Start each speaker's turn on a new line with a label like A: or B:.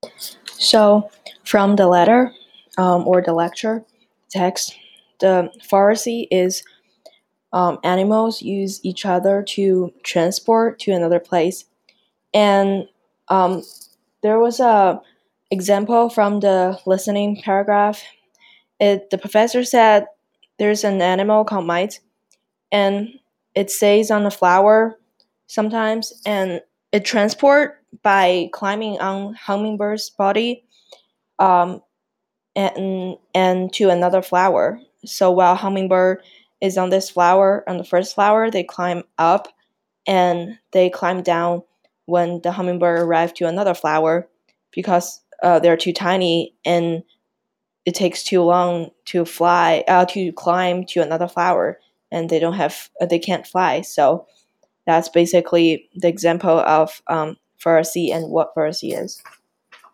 A: So, from the letter or the lecture text, the fallacy is animals use each other to transport to another place. And um, there was a example from the listening paragraph. The professor said there's an animal called mite, and it stays on the flower sometimes, and it transport by climbing on hummingbird's body um, and to another flower. So while hummingbird is on this flower, on the first flower, they climb up and they climb down when the hummingbird arrives to another flower because they're too tiny and it takes too long to fly to climb to another flower, and they can't fly. So that's basically the example of fallacy and what fallacy is.